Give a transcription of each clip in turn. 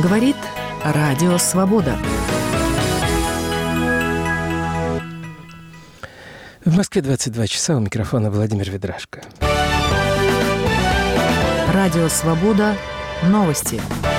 Говорит Радио Свобода. В Москве 22 часа, у микрофона Владимир Ведрашко. Радио Свобода. Новости.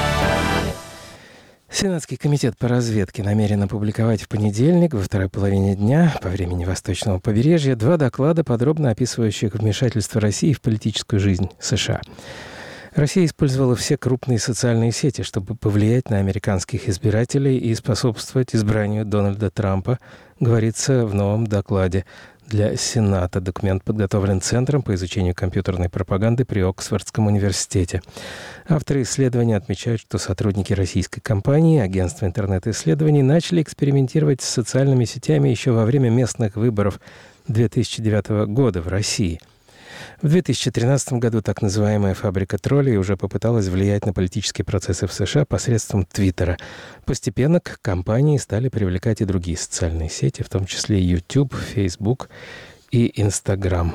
Сенатский комитет по разведке намерен опубликовать в понедельник, во второй половине дня, по времени Восточного побережья, 2 доклада, подробно описывающих вмешательство России в политическую жизнь США. Россия использовала все крупные социальные сети, чтобы повлиять на американских избирателей и способствовать избранию Дональда Трампа, говорится в новом докладе для Сената. Документ подготовлен Центром по изучению компьютерной пропаганды при Оксфордском университете. Авторы исследования отмечают, что сотрудники российской компании, агентства интернет-исследований, начали экспериментировать с социальными сетями еще во время местных выборов 2009 года в России. В 2013 году так называемая «фабрика троллей» уже попыталась влиять на политические процессы в США посредством Твиттера. Постепенно к компании стали привлекать и другие социальные сети, в том числе YouTube, Facebook и Instagram.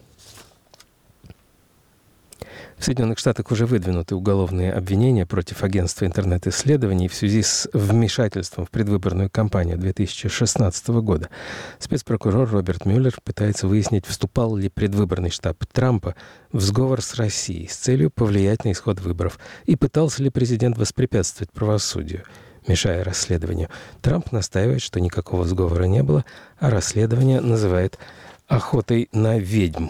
В Соединенных Штатах уже выдвинуты уголовные обвинения против агентства интернет-исследований в связи с вмешательством в предвыборную кампанию 2016 года. Спецпрокурор Роберт Мюллер пытается выяснить, вступал ли предвыборный штаб Трампа в сговор с Россией с целью повлиять на исход выборов и пытался ли президент воспрепятствовать правосудию, мешая расследованию. Трамп настаивает, что никакого сговора не было, а расследование называет «охотой на ведьм».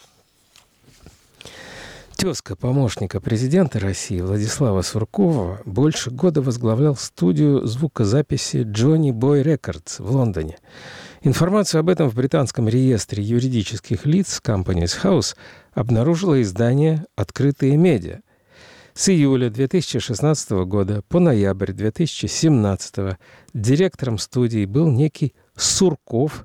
Тезка помощника президента России Владислава Суркова больше года возглавлял студию звукозаписи Johnny Boy Records в Лондоне. Информацию об этом в британском реестре юридических лиц Companies House обнаружило издание «Открытые медиа». С июля 2016 года по ноябрь 2017 директором студии был некий Сурков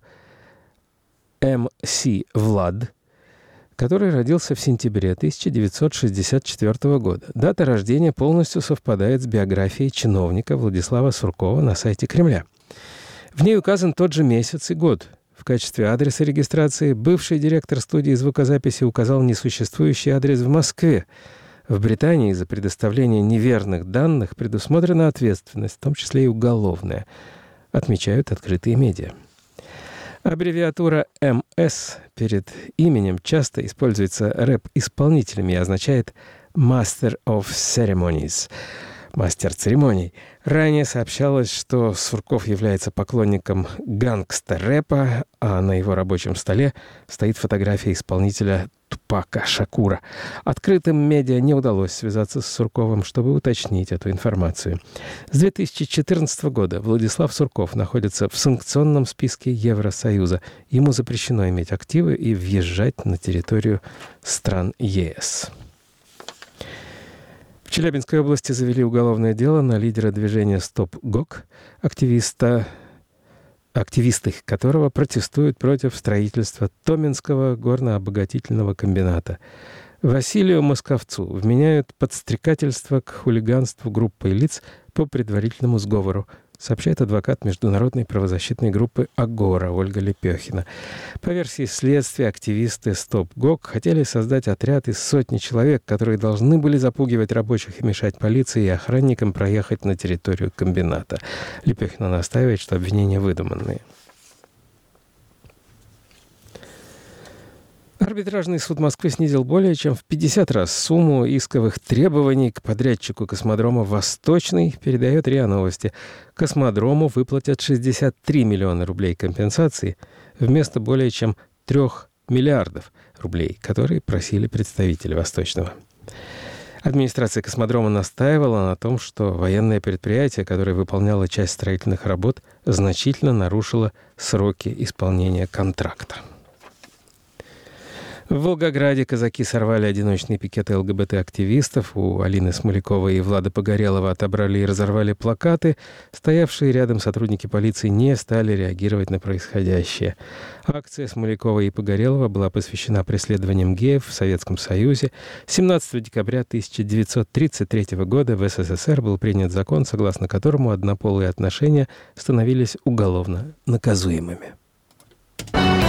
М.С. Влад, который родился в сентябре 1964 года. Дата рождения полностью совпадает с биографией чиновника Владислава Суркова на сайте Кремля. В ней указан тот же месяц и год. В качестве адреса регистрации бывший директор студии звукозаписи указал несуществующий адрес в Москве. В Британии за предоставление неверных данных предусмотрена ответственность, в том числе и уголовная, отмечают открытые медиа. Аббревиатура МС перед именем часто используется рэп-исполнителями и означает «Master of Ceremonies» — «мастер церемоний». Ранее сообщалось, что Сурков является поклонником гангстер-рэпа, а на его рабочем столе стоит фотография исполнителя Тупака Шакура. Открытым медиа не удалось связаться с Сурковым, чтобы уточнить эту информацию. С 2014 года Владислав Сурков находится в санкционном списке Евросоюза. Ему запрещено иметь активы и въезжать на территорию стран ЕС. В Челябинской области завели уголовное дело на лидера движения «Стоп ГОК», активисты которого протестуют против строительства Томинского горнообогатительного комбината. Василию Московцу вменяют подстрекательство к хулиганству группой лиц по предварительному сговору, сообщает адвокат международной правозащитной группы «Агора» Ольга Лепехина. По версии следствия, активисты «Стоп ГОК» хотели создать отряд из сотни человек, которые должны были запугивать рабочих и мешать полиции и охранникам проехать на территорию комбината. Лепехина настаивает, что обвинения выдуманные. Арбитражный суд Москвы снизил более чем в 50 раз сумму исковых требований к подрядчику космодрома «Восточный», передает РИА Новости. Космодрому выплатят 63 миллиона рублей компенсации вместо более чем 3 миллиардов рублей, которые просили представители «Восточного». Администрация космодрома настаивала на том, что военное предприятие, которое выполняло часть строительных работ, значительно нарушило сроки исполнения контракта. В Волгограде казаки сорвали одиночные пикеты ЛГБТ-активистов. У Алины Смоляковой и Влада Погорелова отобрали и разорвали плакаты. Стоявшие рядом сотрудники полиции не стали реагировать на происходящее. Акция Смоляковой и Погорелова была посвящена преследованиям геев в Советском Союзе. 17 декабря 1933 года в СССР был принят закон, согласно которому однополые отношения становились уголовно наказуемыми.